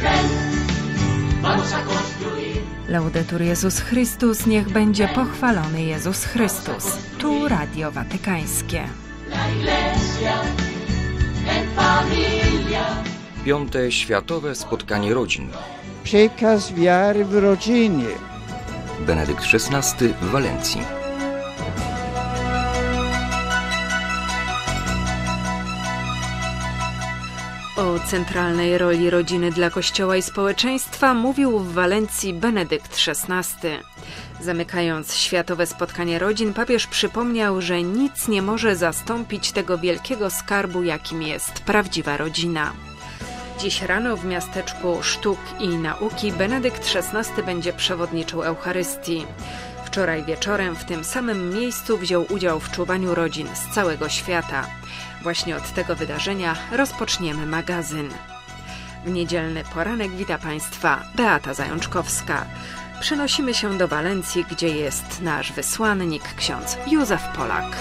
Laudetur Jezus Chrystus, niech będzie pochwalony Jezus Chrystus. Tu Radio Watykańskie. Piąte Światowe Spotkanie Rodzin. Przekaz wiary w rodzinie. Benedykt XVI w Walencji. O centralnej roli rodziny dla Kościoła i społeczeństwa mówił w Walencji Benedykt XVI. Zamykając Światowe Spotkanie Rodzin, papież przypomniał, że nic nie może zastąpić tego wielkiego skarbu, jakim jest prawdziwa rodzina. Dziś rano w miasteczku Sztuk i Nauki Benedykt XVI będzie przewodniczył Eucharystii. Wczoraj wieczorem w tym samym miejscu wziął udział w czuwaniu rodzin z całego świata. Właśnie od tego wydarzenia rozpoczniemy magazyn. W niedzielny poranek wita Państwa Beata Zajączkowska. Przenosimy się do Walencji, gdzie jest nasz wysłannik, ksiądz Józef Polak.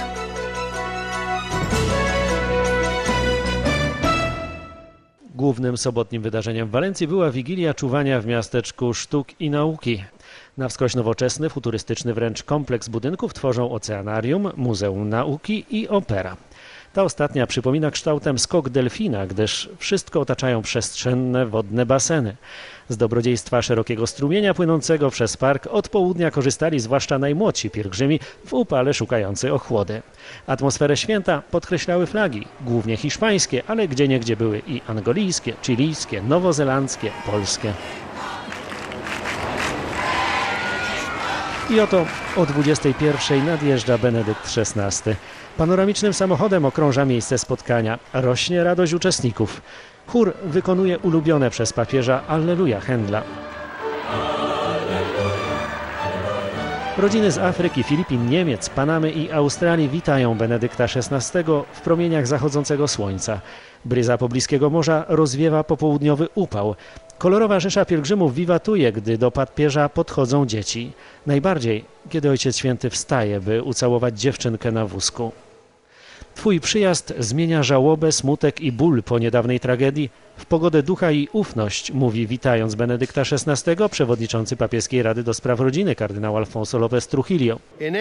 Głównym sobotnim wydarzeniem w Walencji była Wigilia czuwania w miasteczku Sztuk i Nauki. Na wskroś nowoczesny, futurystyczny wręcz kompleks budynków tworzą oceanarium, Muzeum Nauki i opera. Ta ostatnia przypomina kształtem skok delfina, gdyż wszystko otaczają przestrzenne, wodne baseny. Z dobrodziejstwa szerokiego strumienia płynącego przez park od południa korzystali zwłaszcza najmłodsi pielgrzymi w upale szukający ochłody. Atmosferę święta podkreślały flagi, głównie hiszpańskie, ale gdzieniegdzie były i angolijskie, chilijskie, nowozelandzkie, polskie. I oto o 21:00 nadjeżdża Benedykt XVI. Panoramicznym samochodem okrąża miejsce spotkania. Rośnie radość uczestników. Chór wykonuje ulubione przez papieża Alleluja Händla. Rodziny z Afryki, Filipin, Niemiec, Panamy i Australii witają Benedykta XVI w promieniach zachodzącego słońca. Bryza pobliskiego morza rozwiewa popołudniowy upał. Kolorowa rzesza pielgrzymów wiwatuje, gdy do papieża podchodzą dzieci. Najbardziej, kiedy Ojciec Święty wstaje, by ucałować dziewczynkę na wózku. Twój przyjazd zmienia żałobę, smutek i ból po niedawnej tragedii w pogodę ducha i ufność, mówi witając Benedykta XVI przewodniczący papieskiej Rady do Spraw Rodziny kardynał Alfonso López Trujillo.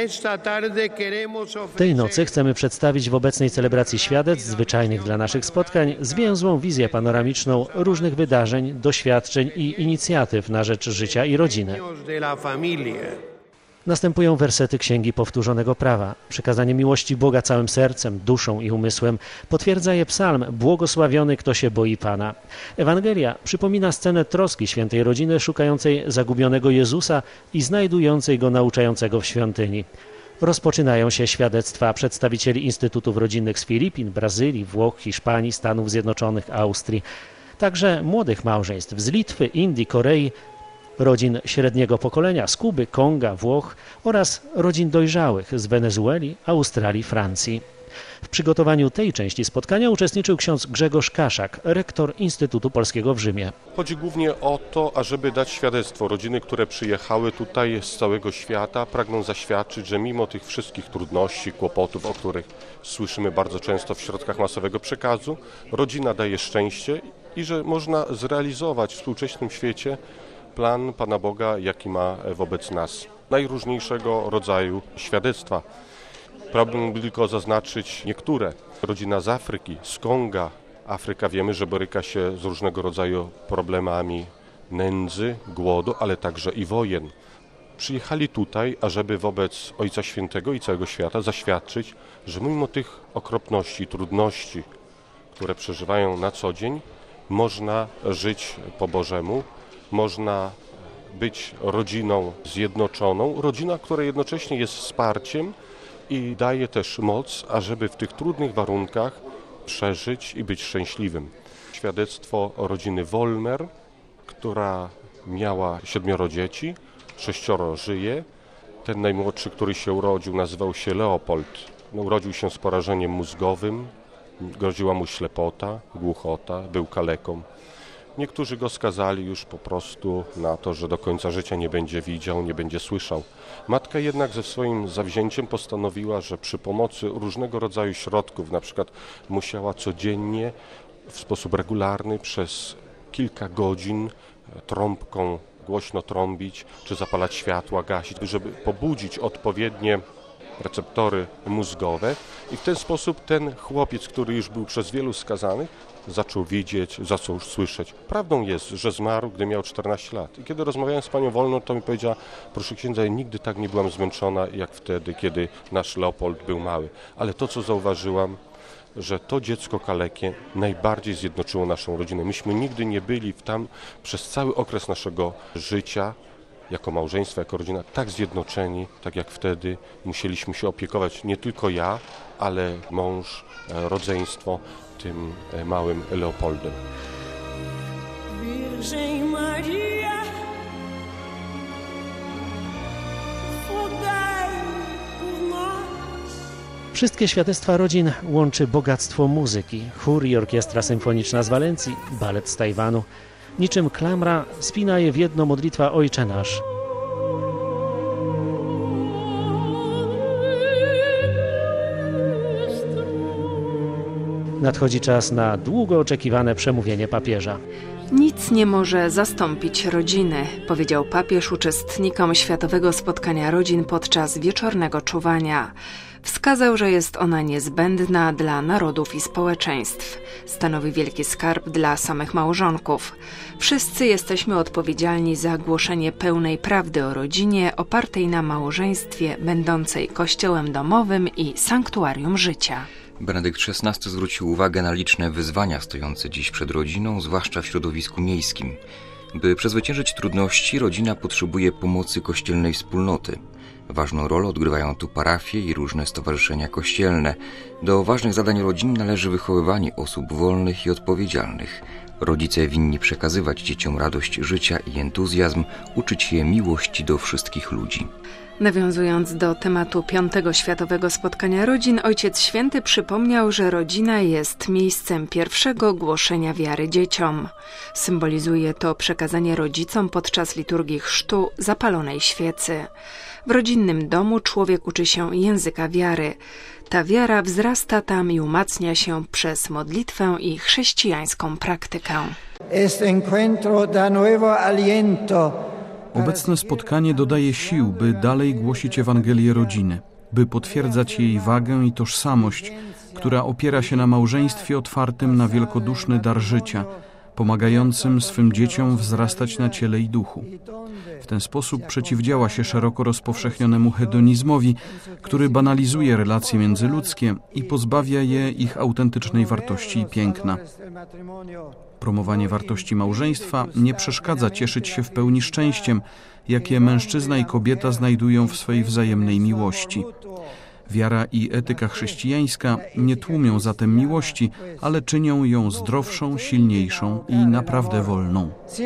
Tej nocy chcemy przedstawić w obecnej celebracji świadectw zwyczajnych dla naszych spotkań zwięzłą wizję panoramiczną różnych wydarzeń, doświadczeń i inicjatyw na rzecz życia i rodziny. Następują wersety Księgi Powtórzonego Prawa. Przekazanie miłości Boga całym sercem, duszą i umysłem potwierdza je psalm Błogosławiony, kto się boi Pana. Ewangelia przypomina scenę troski świętej rodziny szukającej zagubionego Jezusa i znajdującej go nauczającego w świątyni. Rozpoczynają się świadectwa przedstawicieli instytutów rodzinnych z Filipin, Brazylii, Włoch, Hiszpanii, Stanów Zjednoczonych, Austrii. Także młodych małżeństw z Litwy, Indii, Korei, rodzin średniego pokolenia z Kuby, Konga, Włoch oraz rodzin dojrzałych z Wenezueli, Australii, Francji. W przygotowaniu tej części spotkania uczestniczył ksiądz Grzegorz Kaszak, rektor Instytutu Polskiego w Rzymie. Chodzi głównie o to, ażeby dać świadectwo. Rodziny, które przyjechały tutaj z całego świata, pragną zaświadczyć, że mimo tych wszystkich trudności, kłopotów, o których słyszymy bardzo często w środkach masowego przekazu, rodzina daje szczęście i że można zrealizować w współczesnym świecie plan Pana Boga, jaki ma wobec nas. Najróżniejszego rodzaju świadectwa. Pragnę tylko zaznaczyć niektóre. Rodzina z Afryki, z Konga. Afryka wiemy, że boryka się z różnego rodzaju problemami nędzy, głodu, ale także i wojen. Przyjechali tutaj, ażeby wobec Ojca Świętego i całego świata zaświadczyć, że mimo tych okropności, trudności, które przeżywają na co dzień, można żyć po Bożemu, można być rodziną zjednoczoną, rodzina, która jednocześnie jest wsparciem i daje też moc, ażeby w tych trudnych warunkach przeżyć i być szczęśliwym. Świadectwo rodziny Wolmer, która miała 7 dzieci, 6 żyje. Ten najmłodszy, który się urodził, nazywał się Leopold. Urodził się z porażeniem mózgowym, groziła mu ślepota, głuchota, był kaleką. Niektórzy go skazali już po prostu na to, że do końca życia nie będzie widział, nie będzie słyszał. Matka jednak ze swoim zawzięciem postanowiła, że przy pomocy różnego rodzaju środków, na przykład musiała codziennie w sposób regularny przez kilka godzin trąbką głośno trąbić, czy zapalać światła, gasić, żeby pobudzić odpowiednie receptory mózgowe i w ten sposób ten chłopiec, który już był przez wielu skazanych, zaczął widzieć, zaczął słyszeć. Prawdą jest, że zmarł, gdy miał 14 lat. I kiedy rozmawiałem z panią Wolną, to mi powiedziała: proszę księdza, ja nigdy tak nie byłam zmęczona, jak wtedy, kiedy nasz Leopold był mały. Ale to, co zauważyłam, że to dziecko kalekie najbardziej zjednoczyło naszą rodzinę. Myśmy nigdy nie byli przez cały okres naszego życia, jako małżeństwo, jako rodzina, tak zjednoczeni, tak jak wtedy. Musieliśmy się opiekować, nie tylko ja, ale mąż, rodzeństwo, tym małym Leopoldem. Virgem Maria, rogai por nós. Wszystkie świadectwa rodzin łączy bogactwo muzyki. Chór i orkiestra symfoniczna z Walencji, balet z Tajwanu. Niczym klamra spina je w jedno modlitwa Ojcze Nasz. Nadchodzi czas na długo oczekiwane przemówienie papieża. Nic nie może zastąpić rodziny, powiedział papież uczestnikom Światowego Spotkania Rodzin podczas wieczornego czuwania. Wskazał, że jest ona niezbędna dla narodów i społeczeństw. Stanowi wielki skarb dla samych małżonków. Wszyscy jesteśmy odpowiedzialni za głoszenie pełnej prawdy o rodzinie opartej na małżeństwie, będącej kościołem domowym i sanktuarium życia. Benedykt XVI zwrócił uwagę na liczne wyzwania stojące dziś przed rodziną, zwłaszcza w środowisku miejskim. By przezwyciężyć trudności, rodzina potrzebuje pomocy kościelnej wspólnoty. Ważną rolę odgrywają tu parafie i różne stowarzyszenia kościelne. Do ważnych zadań rodzin należy wychowywanie osób wolnych i odpowiedzialnych. Rodzice winni przekazywać dzieciom radość życia i entuzjazm, uczyć je miłości do wszystkich ludzi. Nawiązując do tematu 5. Światowego Spotkania Rodzin, Ojciec Święty przypomniał, że rodzina jest miejscem pierwszego głoszenia wiary dzieciom. Symbolizuje to przekazanie rodzicom podczas liturgii chrztu zapalonej świecy. W rodzinnym domu człowiek uczy się języka wiary. Ta wiara wzrasta tam i umacnia się przez modlitwę i chrześcijańską praktykę. Este encuentro da nuevo aliento. Obecne spotkanie dodaje sił, by dalej głosić Ewangelię rodziny, by potwierdzać jej wagę i tożsamość, która opiera się na małżeństwie otwartym na wielkoduszny dar życia, pomagającym swym dzieciom wzrastać na ciele i duchu. W ten sposób przeciwdziała się szeroko rozpowszechnionemu hedonizmowi, który banalizuje relacje międzyludzkie i pozbawia je ich autentycznej wartości i piękna. Promowanie wartości małżeństwa nie przeszkadza cieszyć się w pełni szczęściem, jakie mężczyzna i kobieta znajdują w swej wzajemnej miłości. Wiara i etyka chrześcijańska nie tłumią zatem miłości, ale czynią ją zdrowszą, silniejszą i naprawdę wolną.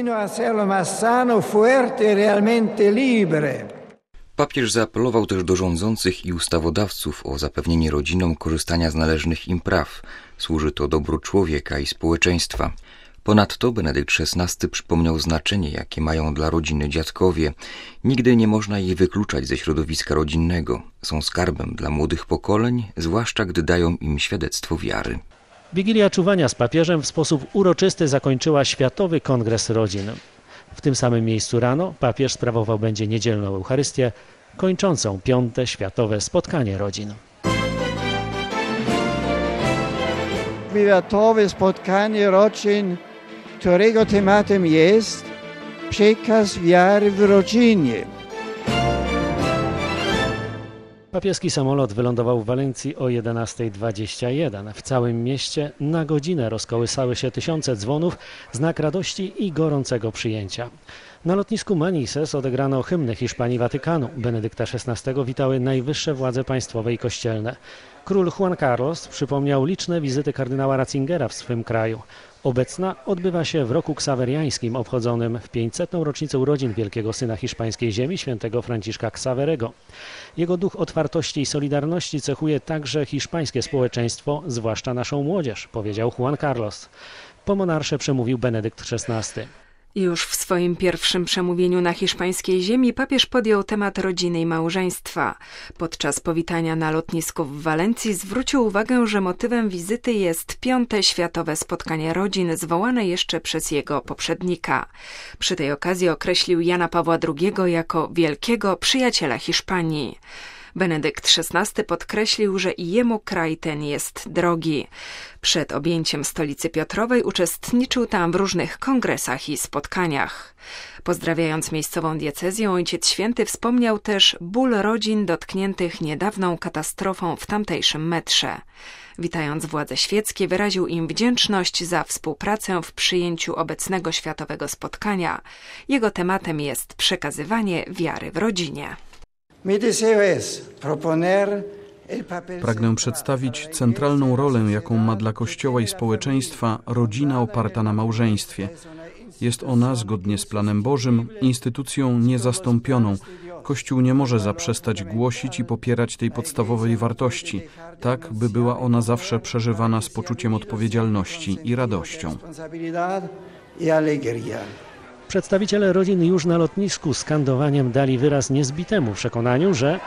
Papież zaapelował też do rządzących i ustawodawców o zapewnienie rodzinom korzystania z należnych im praw. Służy to dobru człowieka i społeczeństwa. Ponadto Benedykt XVI przypomniał znaczenie, jakie mają dla rodziny dziadkowie. Nigdy nie można ich wykluczać ze środowiska rodzinnego. Są skarbem dla młodych pokoleń, zwłaszcza gdy dają im świadectwo wiary. Wigilia czuwania z papieżem w sposób uroczysty zakończyła Światowy Kongres Rodzin. W tym samym miejscu rano papież sprawował będzie niedzielną Eucharystię, kończącą 5. Światowe Spotkanie Rodzin. Światowe Spotkanie Rodzin, którego tematem jest przekaz wiary w rodzinie. Papieski samolot wylądował w Walencji o 11:21. W całym mieście na godzinę rozkołysały się tysiące dzwonów, znak radości i gorącego przyjęcia. Na lotnisku Manises odegrano hymny Hiszpanii Watykanu. Benedykta XVI witały najwyższe władze państwowe i kościelne. Król Juan Carlos przypomniał liczne wizyty kardynała Ratzingera w swym kraju. Obecna odbywa się w roku ksaweriańskim obchodzonym w 500. rocznicę urodzin wielkiego syna hiszpańskiej ziemi, świętego Franciszka Ksawerego. Jego duch otwartości i solidarności cechuje także hiszpańskie społeczeństwo, zwłaszcza naszą młodzież, powiedział Juan Carlos. Po monarsze przemówił Benedykt XVI. Już w swoim pierwszym przemówieniu na hiszpańskiej ziemi papież podjął temat rodziny i małżeństwa. Podczas powitania na lotnisku w Walencji zwrócił uwagę, że motywem wizyty jest 5. Światowe Spotkanie Rodzin zwołane jeszcze przez jego poprzednika. Przy tej okazji określił Jana Pawła II jako wielkiego przyjaciela Hiszpanii. Benedykt XVI podkreślił, że i jemu kraj ten jest drogi. Przed objęciem stolicy Piotrowej uczestniczył tam w różnych kongresach i spotkaniach. Pozdrawiając miejscową diecezję, Ojciec Święty wspomniał też ból rodzin dotkniętych niedawną katastrofą w tamtejszym metrze. Witając władze świeckie, wyraził im wdzięczność za współpracę w przyjęciu obecnego światowego spotkania. Jego tematem jest przekazywanie wiary w rodzinie. Pragnę przedstawić centralną rolę, jaką ma dla Kościoła i społeczeństwa rodzina oparta na małżeństwie. Jest ona, zgodnie z planem Bożym, instytucją niezastąpioną. Kościół nie może zaprzestać głosić i popierać tej podstawowej wartości, tak by była ona zawsze przeżywana z poczuciem odpowiedzialności i radością. Przedstawiciele rodzin już na lotnisku skandowaniem dali wyraz niezbitemu przekonaniu, że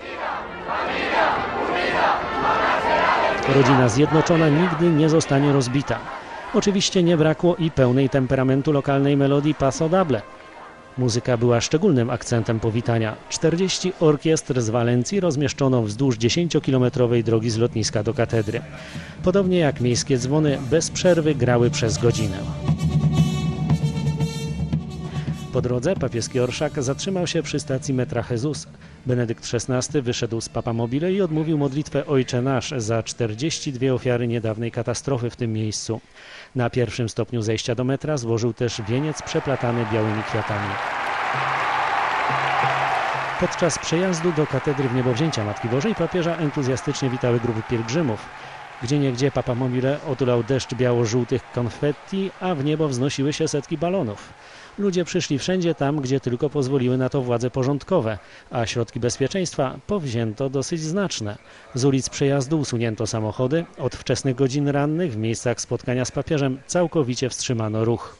rodzina zjednoczona nigdy nie zostanie rozbita. Oczywiście nie brakło i pełnej temperamentu lokalnej melodii Paso Doble. Muzyka była szczególnym akcentem powitania. 40 orkiestr z Walencji rozmieszczono wzdłuż 10-kilometrowej drogi z lotniska do katedry. Podobnie jak miejskie dzwony, bez przerwy grały przez godzinę. Po drodze papieski orszak zatrzymał się przy stacji metra Jesus. Benedykt XVI wyszedł z Papamobile i odmówił modlitwę Ojcze Nasz za 42 ofiary niedawnej katastrofy w tym miejscu. Na pierwszym stopniu zejścia do metra złożył też wieniec przeplatany białymi kwiatami. Podczas przejazdu do katedry w Niebowzięcia Matki Bożej papieża entuzjastycznie witały grupy pielgrzymów. Gdzieniegdzie Papamobile otulał deszcz biało-żółtych konfetti, a w niebo wznosiły się setki balonów. Ludzie przyszli wszędzie tam, gdzie tylko pozwoliły na to władze porządkowe, a środki bezpieczeństwa powzięto dosyć znaczne. Z ulic przejazdu usunięto samochody, od wczesnych godzin rannych w miejscach spotkania z papieżem całkowicie wstrzymano ruch.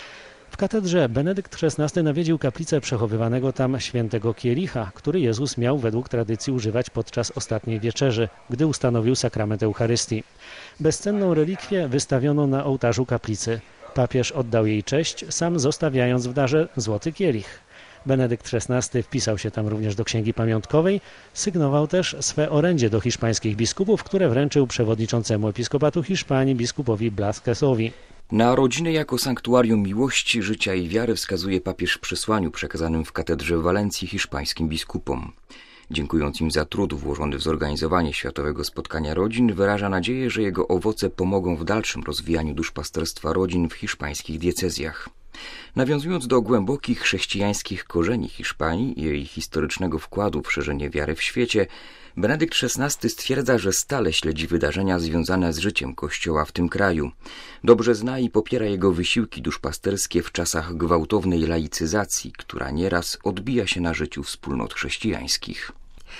W katedrze Benedykt XVI nawiedził kaplicę przechowywanego tam świętego kielicha, który Jezus miał według tradycji używać podczas ostatniej wieczerzy, gdy ustanowił sakrament Eucharystii. Bezcenną relikwię wystawiono na ołtarzu kaplicy. Papież oddał jej cześć, sam zostawiając w darze złoty kielich. Benedykt XVI wpisał się tam również do księgi pamiątkowej, sygnował też swe orędzie do hiszpańskich biskupów, które wręczył przewodniczącemu episkopatu Hiszpanii biskupowi Blasquezowi. Na rodzinę jako sanktuarium miłości, życia i wiary wskazuje papież w przesłaniu przekazanym w katedrze w Walencji hiszpańskim biskupom. Dziękując im za trud włożony w zorganizowanie Światowego Spotkania Rodzin, wyraża nadzieję, że jego owoce pomogą w dalszym rozwijaniu duszpasterstwa rodzin w hiszpańskich diecezjach. Nawiązując do głębokich chrześcijańskich korzeni Hiszpanii i jej historycznego wkładu w szerzenie wiary w świecie, Benedykt XVI stwierdza, że stale śledzi wydarzenia związane z życiem Kościoła w tym kraju. Dobrze zna i popiera jego wysiłki duszpasterskie w czasach gwałtownej laicyzacji, która nieraz odbija się na życiu wspólnot chrześcijańskich.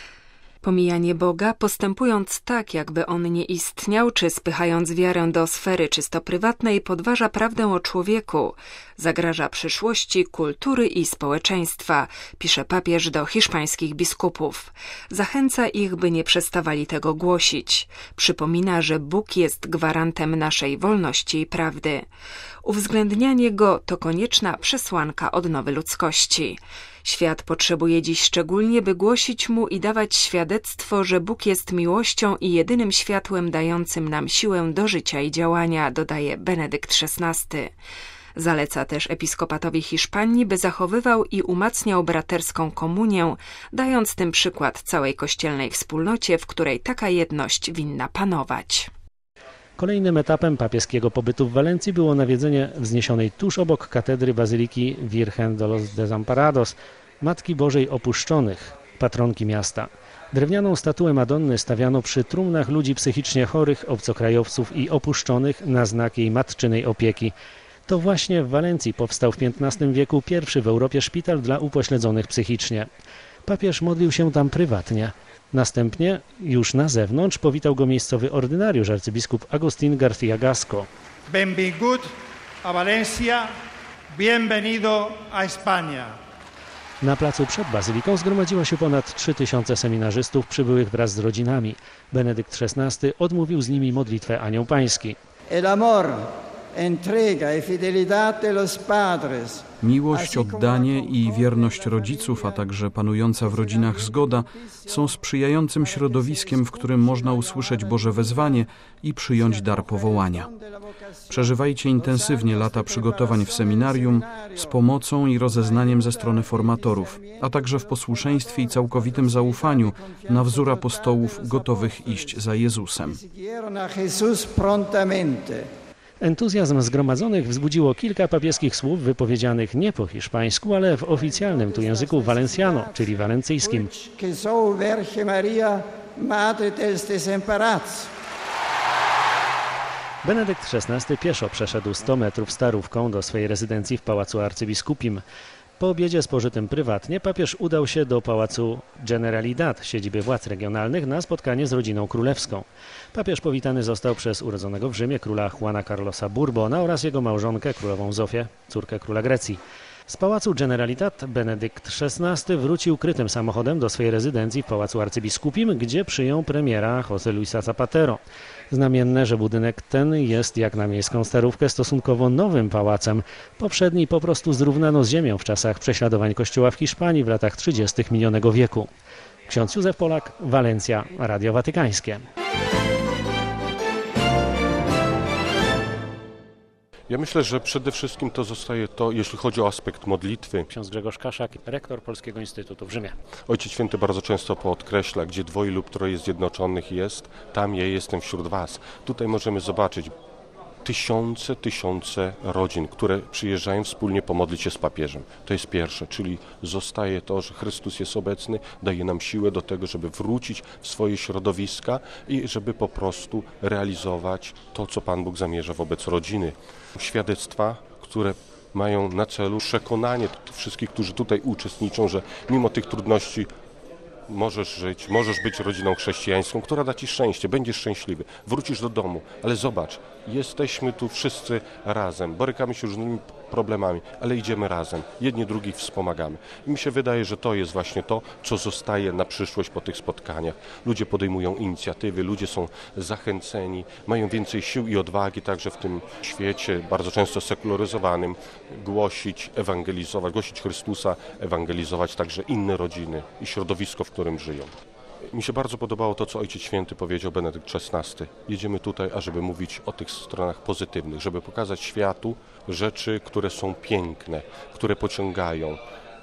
Pomijanie Boga, postępując tak, jakby On nie istniał, czy spychając wiarę do sfery czysto prywatnej, podważa prawdę o człowieku, zagraża przyszłości kultury i społeczeństwa, pisze papież do hiszpańskich biskupów. Zachęca ich, by nie przestawali tego głosić. Przypomina, że Bóg jest gwarantem naszej wolności i prawdy. Uwzględnianie Go to konieczna przesłanka odnowy ludzkości. Świat potrzebuje dziś szczególnie, by głosić Mu i dawać świadectwo, że Bóg jest miłością i jedynym światłem dającym nam siłę do życia i działania, dodaje Benedykt XVI. Zaleca też episkopatowi Hiszpanii, by zachowywał i umacniał braterską komunię, dając tym przykład całej kościelnej wspólnocie, w której taka jedność winna panować. Kolejnym etapem papieskiego pobytu w Walencji było nawiedzenie wzniesionej tuż obok katedry bazyliki Virgen de los Desamparados, Matki Bożej Opuszczonych, patronki miasta. Drewnianą statuę Madonny stawiano przy trumnach ludzi psychicznie chorych, obcokrajowców i opuszczonych na znak jej matczynej opieki. To właśnie w Walencji powstał w XV wieku pierwszy w Europie szpital dla upośledzonych psychicznie. Papież modlił się tam prywatnie. Następnie, już na zewnątrz, powitał go miejscowy ordynariusz, arcybiskup Agustín García Gasco. Benvingut a València, Bienvenido a España. Na placu przed bazyliką zgromadziło się ponad 3000 seminarzystów przybyłych wraz z rodzinami. Benedykt XVI odmówił z nimi modlitwę Anioł Pański. El amor, entrega y fidelidad de los padres. Miłość, oddanie i wierność rodziców, a także panująca w rodzinach zgoda są sprzyjającym środowiskiem, w którym można usłyszeć Boże wezwanie i przyjąć dar powołania. Przeżywajcie intensywnie lata przygotowań w seminarium z pomocą i rozeznaniem ze strony formatorów, a także w posłuszeństwie i całkowitym zaufaniu na wzór apostołów gotowych iść za Jezusem. Entuzjazm zgromadzonych wzbudziło kilka papieskich słów wypowiedzianych nie po hiszpańsku, ale w oficjalnym tu języku valenciano, czyli walencyjskim. Benedykt XVI pieszo przeszedł 100 metrów starówką do swojej rezydencji w Pałacu Arcybiskupim. Po obiedzie spożytym prywatnie papież udał się do Pałacu Generalidad, siedziby władz regionalnych, na spotkanie z rodziną królewską. Papież powitany został przez urodzonego w Rzymie króla Juana Carlosa Bourbona oraz jego małżonkę, królową Zofię, córkę króla Grecji. Z Pałacu Generalitat Benedykt XVI wrócił krytym samochodem do swojej rezydencji w Pałacu Arcybiskupim, gdzie przyjął premiera José Luisa Zapatero. Znamienne, że budynek ten jest jak na miejską starówkę stosunkowo nowym pałacem. Poprzedni po prostu zrównano z ziemią w czasach prześladowań Kościoła w Hiszpanii w latach 30. minionego wieku. Ksiądz Józef Polak, Walencja, Radio Watykańskie. Ja myślę, że przede wszystkim to zostaje to, jeśli chodzi o aspekt modlitwy. Ksiądz Grzegorz Kaszak, rektor Polskiego Instytutu w Rzymie. Ojciec Święty bardzo często podkreśla, gdzie dwoje lub troje zjednoczonych jest, tam ja jestem wśród was. Tutaj możemy zobaczyć tysiące rodzin, które przyjeżdżają wspólnie pomodlić się z papieżem. To jest pierwsze, czyli zostaje to, że Chrystus jest obecny, daje nam siłę do tego, żeby wrócić w swoje środowiska i żeby po prostu realizować to, co Pan Bóg zamierza wobec rodziny. Świadectwa, które mają na celu przekonanie tych wszystkich, którzy tutaj uczestniczą, że mimo tych trudności możesz żyć, możesz być rodziną chrześcijańską, która da ci szczęście, będziesz szczęśliwy, wrócisz do domu, ale zobacz, jesteśmy tu wszyscy razem, borykamy się różnymi problemami, ale idziemy razem, jedni drugich wspomagamy. I mi się wydaje, że to jest właśnie to, co zostaje na przyszłość po tych spotkaniach. Ludzie podejmują inicjatywy, ludzie są zachęceni, mają więcej sił i odwagi także w tym świecie, bardzo często sekularyzowanym, głosić, ewangelizować, głosić Chrystusa, ewangelizować także inne rodziny i środowisko, w którym żyją. Mi się bardzo podobało to, co Ojciec Święty powiedział, Benedykt XVI. Jedziemy tutaj, ażeby mówić o tych stronach pozytywnych, żeby pokazać światu rzeczy, które są piękne, które pociągają,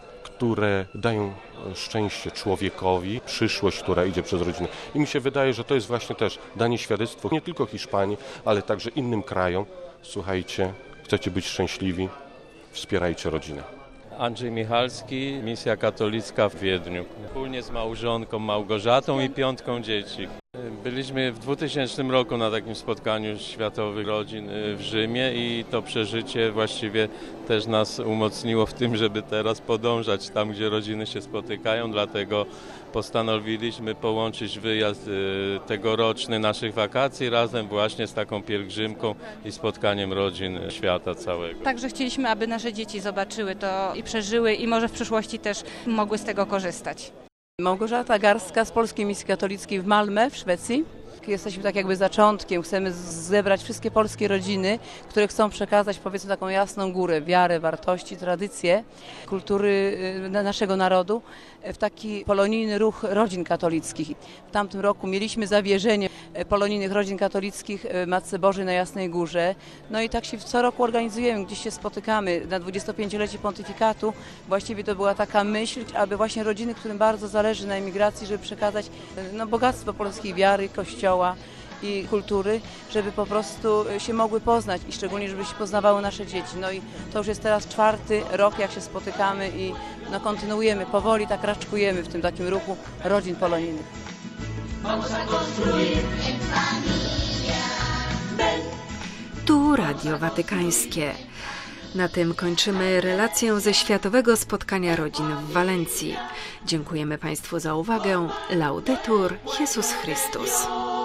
które dają szczęście człowiekowi, przyszłość, która idzie przez rodzinę. I mi się wydaje, że to jest właśnie też danie świadectwo nie tylko Hiszpanii, ale także innym krajom. Słuchajcie, chcecie być szczęśliwi, wspierajcie rodzinę. Andrzej Michalski, Misja Katolicka w Wiedniu. Wspólnie z małżonką Małgorzatą i 5 dzieci. Byliśmy w 2000 roku na takim spotkaniu światowych rodzin w Rzymie i to przeżycie właściwie też nas umocniło w tym, żeby teraz podążać tam, gdzie rodziny się spotykają, dlatego postanowiliśmy połączyć wyjazd tegoroczny naszych wakacji razem właśnie z taką pielgrzymką i spotkaniem rodzin świata całego. Także chcieliśmy, aby nasze dzieci zobaczyły to i przeżyły i może w przyszłości też mogły z tego korzystać. Małgorzata Garska z Polskiej Misji Katolickiej w Malmö w Szwecji. Jesteśmy tak jakby zaczątkiem, chcemy zebrać wszystkie polskie rodziny, które chcą przekazać powiedzmy taką jasną górę, wiarę, wartości, tradycje, kultury naszego narodu w taki polonijny ruch rodzin katolickich. W tamtym roku mieliśmy zawierzenie polonijnych rodzin katolickich Matce Bożej na Jasnej Górze. No i tak się co roku organizujemy, gdzieś się spotykamy na 25-lecie pontyfikatu. Właściwie to była taka myśl, aby właśnie rodziny, którym bardzo zależy na emigracji, żeby przekazać bogactwo polskiej wiary, Kościoła i kultury, żeby po prostu się mogły poznać i szczególnie, żeby się poznawały nasze dzieci. No i to już jest teraz 4. rok, jak się spotykamy i kontynuujemy, powoli tak raczkujemy w tym takim ruchu rodzin polonijnych. Tu Radio Watykańskie. Na tym kończymy relację ze Światowego Spotkania Rodzin w Walencji. Dziękujemy Państwu za uwagę. Laudetur Jesus Christus.